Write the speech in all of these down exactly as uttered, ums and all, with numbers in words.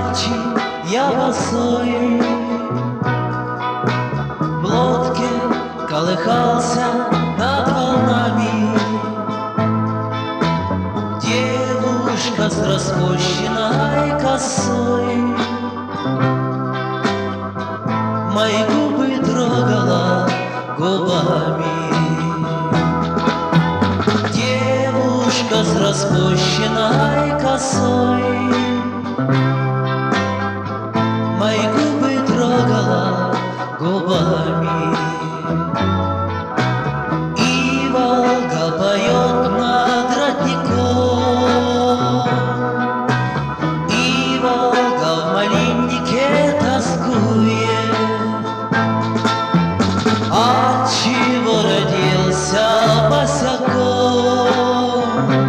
ночи я босой в лодке колыхался над волнами. Девушка с распущенной косой мои губы трогала губами. Девушка с распущенной косой мои губы трогала губами. И Волга поет над родником, и Волга в малиннике тоскует. Отчего родился босяком?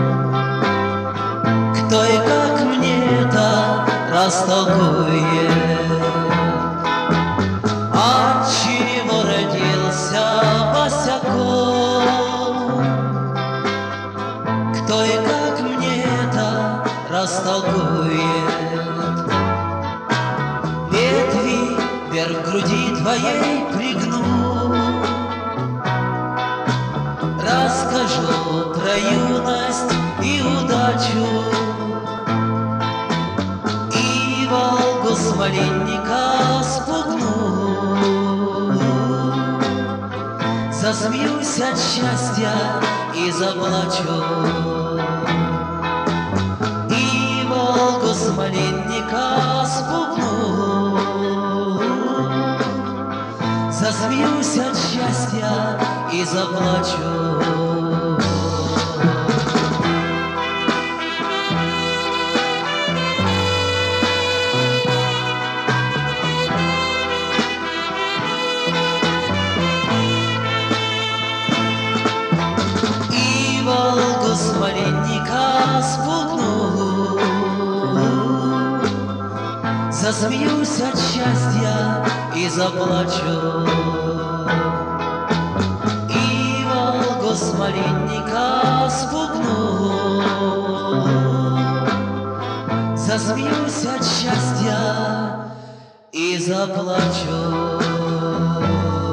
Кто и как мне это растолкует? Отчего родился босяком? Кто и как мне это растолкует? Ветви вверх груди твоей пригну, расскажу про юность и удачу, и Волгу с малинника спугну. Засмеюсь от счастья и заплачу, и Волгу с малинника спугну. Засмеюсь от счастья и заплачу. И Волгу с малинника спугну. Засмеюсь от счастья и заплачу. И Волгу с малинника спугну. Засмеюсь от счастья и заплачу.